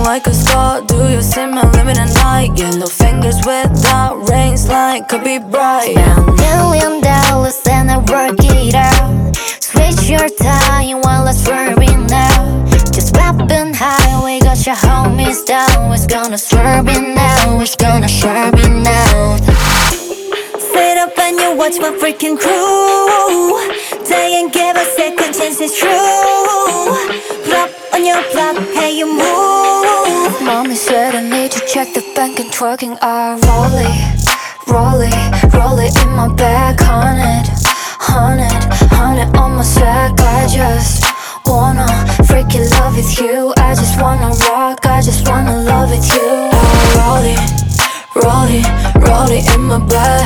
like a star. Do you see my limit at night? Yellow fingers without rings, like could be bright. $1,000,000 and I work it out. Switch your time while I swerve it now. Just poppin' high, we got your homies down. It's gonna swerve it now, it's gonna swerve it now. Sit up and you watch my freaking crew. They ain't give a second chance, it's true. Flop on your block, hey you move. Mommy said I need to check the bank and twerking. I roll it, roll it, roll it in my bag. 100 on my sack. I just wanna freaking love with you. I just wanna rock, I just wanna love with you. I roll it, roll it, roll it in my bag.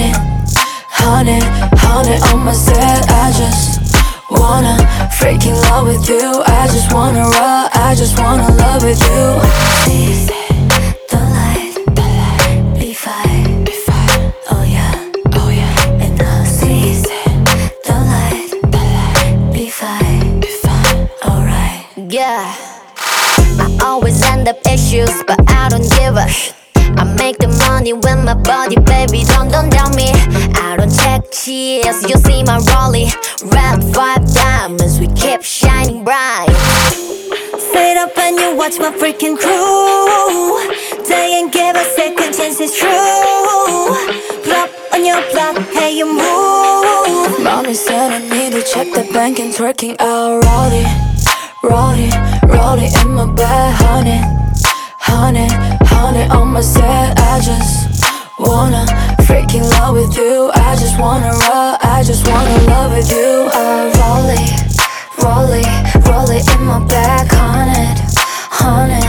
100 on my set. I just wanna freaking love with you. I just wanna rock, I just wanna love with you. See the light, B5, oh yeah, and I see the light, B5, alright. Yeah, I always end up issues, but I don't give a shit. I make the money with my body, baby, don't tell me I don't check cheers, you see my rollie. Red 5 diamonds, we keep shining bright. Sit up and you watch my freaking crew. They ain't give a second chance, it's true. Flop on your block, hey you move. Mommy said I need to check the bank and twerking. I'll roll it, roll it, roll it in my bag. 100 on my set. I just wanna freaking love with you. I just wanna rock, I just wanna love with you. I roll it, roll it, roll it in my bag. 100